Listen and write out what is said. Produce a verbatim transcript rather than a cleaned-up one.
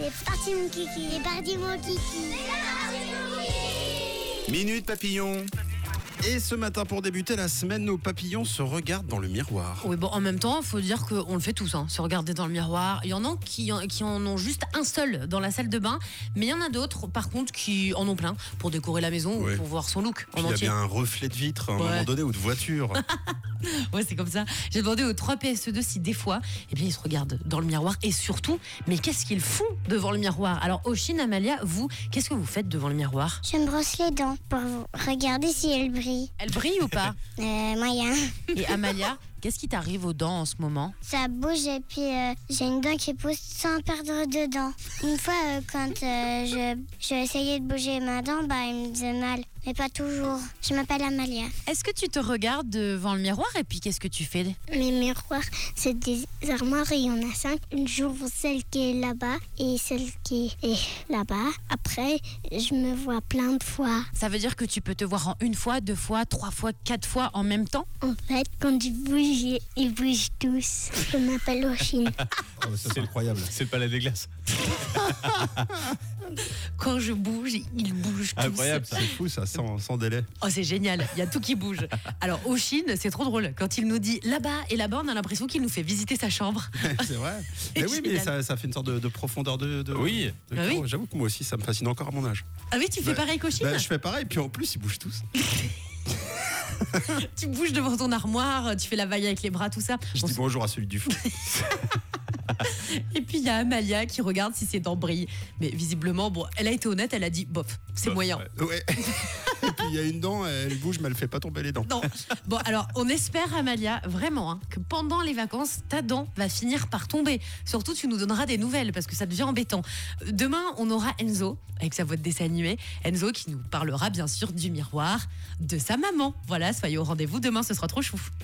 C'est parti mon kiki, c'est parti mon kiki. Minute Papillon. Et ce matin, pour débuter la semaine, nos papillons se regardent dans le miroir. Oui, bon, en même temps, il faut dire qu'on le fait tous, hein, se regarder dans le miroir. Il y en a qui, qui en ont juste un seul dans la salle de bain, mais il y en a d'autres, par contre, qui en ont plein pour décorer la maison Oui. ou pour voir son look en Puis il y a entier. bien un reflet de vitre à un Ouais. moment donné ou de voiture. Ouais, c'est comme ça. J'ai demandé aux trois P S E deux si des fois, eh bien, ils se regardent dans le miroir et surtout, mais qu'est-ce qu'ils font devant le miroir? Alors, Oshine, Amalia, vous, qu'est-ce que vous faites devant le miroir? Je me brosse les dents pour regarder si elles brillent. Elle brille ou pas? Euh, moyen. Et Amalia, qu'est-ce qui t'arrive aux dents en ce moment? Ça bouge et puis euh, j'ai une dent qui pousse sans perdre de dents. Une fois, euh, quand euh, je, je essayais de bouger ma dent, bah, il me faisait mal. Mais pas toujours. Je m'appelle Amalia. Est-ce que tu te regardes devant le miroir et puis qu'est-ce que tu fais? Mes miroirs, c'est des armoires et il y en a cinq. Une jour, celle qui est là-bas et celle qui est là-bas. Après, je me vois plein de fois. Ça veut dire que tu peux te voir en une fois, deux fois, trois fois, quatre fois en même temps? En fait, quand ils bougent, ils bougent tous. Je m'appelle Oshine. Oh, ça, c'est incroyable. C'est le palais des glaces. Quand je bouge, ils bougent tous. Incroyable, ça. C'est fou ça, sans, sans délai. Oh, c'est génial, il y a tout qui bouge. Alors, Oshine, c'est trop drôle. Quand il nous dit là-bas et là-bas, on a l'impression qu'il nous fait visiter sa chambre. C'est vrai. Mais oui, mais ça, ça fait une sorte de, de profondeur de, de Oui. de Ah oui. corps. J'avoue que moi aussi, ça me fascine encore à mon âge. Ah oui, tu fais Bah, pareil qu'Oshine? Bah, je fais pareil, puis en plus, ils bougent tous. Tu bouges devant ton armoire, tu fais la vaille avec les bras, tout ça. Je Bon, dis bonjour à celui du fond. et puis, il y a Amalia qui regarde si ses dents brillent. Mais visiblement, bon, elle a été honnête, elle a dit bof, c'est Bof, moyen. ouais. Ouais. Et puis il y a une dent, elle bouge, mais elle fait pas tomber les dents. Non. Bon, alors, on espère, Amalia, vraiment, hein, que pendant les vacances, ta dent va finir par tomber. Surtout, tu nous donneras des nouvelles parce que ça devient embêtant. Demain, on aura Enzo avec sa voix de dessin animé. Enzo qui nous parlera bien sûr du miroir de sa maman. Voilà, soyez au rendez-vous. Demain, ce sera trop chou.